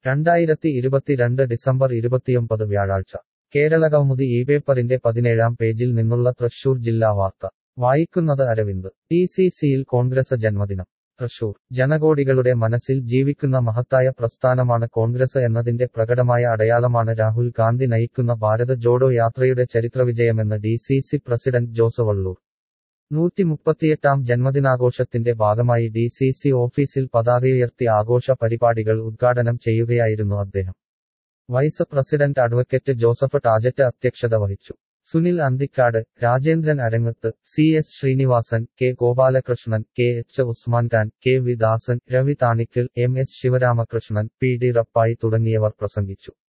2022 December 29 വ്യാഴാഴ്ച കേരളകൗമുദി ഈ പേപ്പറിന്റെ 17-ാം പേജിൽ നിന്നുള്ള തൃശൂർ ജില്ലാ വാർത്ത വായിക്കുന്നത് അരവിന്ദ്. DCCയിൽ കോൺഗ്രസ് ജന്മദിനം. തൃശൂർ. ജനകോടികളുടെ മനസ്സിൽ ജീവിക്കുന്ന മഹത്തായ പ്രസ്ഥാനമാണ് കോൺഗ്രസ് എന്നതിന്റെ പ്രകടമായ അടയാളമാണ് രാഹുൽ ഗാന്ധി നയിക്കുന്ന ഭാരത് ജോഡോ യാത്രയുടെ ചരിത്രവിജയമെന്ന് DCC പ്രസിഡന്റ് ജോസ് വള്ളൂർ. 138-ാം ജന്മദിനാഘോഷത്തിന്റെ ഭാഗമായി DCC ഓഫീസിൽ പതാകയുയർത്തി ആഘോഷ പരിപാടികൾ ഉദ്ഘാടനം ചെയ്യുകയായിരുന്നു അദ്ദേഹം. Vice president advocate Joseph Tajet അധ്യക്ഷത വഹിച്ചു. സുനിൽ അന്തിക്കാട്, രാജേന്ദ്രൻ അരങ്ങത്ത്, CS Sreenivasan, K Gopalakrishnan, KH Usman Khan, KV ദാസൻ, രവി താണിക്കൽ, MS ശിവരാമകൃഷ്ണൻ, PD റപ്പായി തുടങ്ങിയവർ പ്രസംഗിച്ചു.